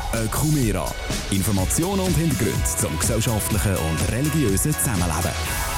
Ökumera. Informationen und Hintergründe zum gesellschaftlichen und religiösen Zusammenleben.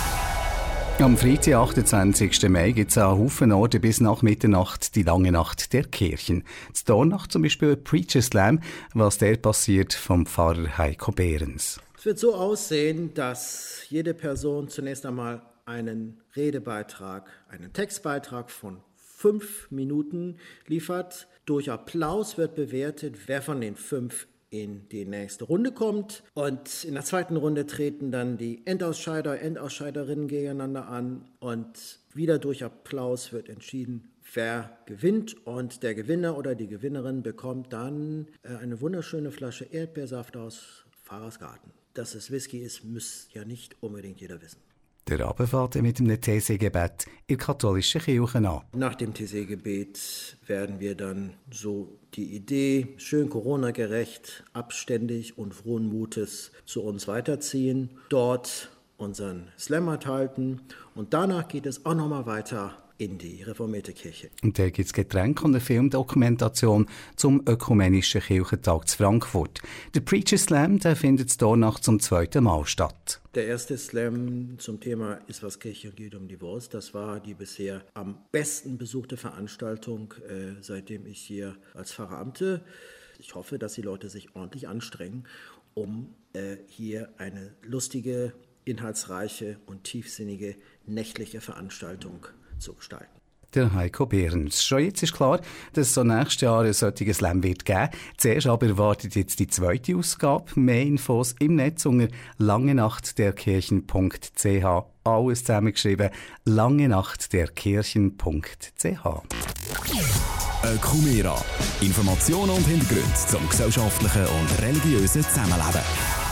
Am Freitag, 28. Mai, gibt es an Haufen Orten bis nach Mitternacht die lange Nacht der Kirchen. In Dornach zum Beispiel Preacher Slam, was der passiert vom Pfarrer Heiko Behrens. Es wird so aussehen, dass jede Person zunächst einmal einen Redebeitrag, einen Textbeitrag von 5 Minuten liefert. Durch Applaus wird bewertet, wer von den 5 in die nächste Runde kommt. Und in der zweiten Runde treten dann die Endausscheider, Endausscheiderinnen gegeneinander an. Und wieder durch Applaus wird entschieden, wer gewinnt. Und der Gewinner oder die Gewinnerin bekommt dann eine wunderschöne Flasche Erdbeersaft aus Pfarrersgarten. Dass es Whisky ist, muss ja nicht unbedingt jeder wissen. Der Abend fängt mit einem TC-Gebet in der katholischen Kirche an. Nach dem TC-Gebet werden wir dann so die Idee, schön Corona-gerecht, abständig und frohen Mutes zu uns weiterziehen, dort unseren Slam halten und danach geht es auch nochmal weiter in die reformierte Kirche. Und da gibt es Getränke und eine Filmdokumentation zum Ökumenischen Kirchentag zu Frankfurt. Der Preacher Slam, der findet in Dornach zum 2. Mal statt. Der erste Slam zum Thema Ist was Kirche geht um die Wurst. Das war die bisher am besten besuchte Veranstaltung, seitdem ich hier als Pfarrer amte. Ich hoffe, dass die Leute sich ordentlich anstrengen, um hier eine lustige, inhaltsreiche und tiefsinnige nächtliche Veranstaltung zu gestalten. Der Heiko Behrens. Schon jetzt ist klar, dass es so nächstes Jahr ein solches Slam wird geben. Zuerst aber erwartet jetzt die zweite Ausgabe. Mehr Infos im Netz unter langenachtderkirchen.ch. Alles zusammengeschrieben. langenachtderkirchen.ch. Ökumera. Informationen und Hintergründe zum gesellschaftlichen und religiösen Zusammenleben.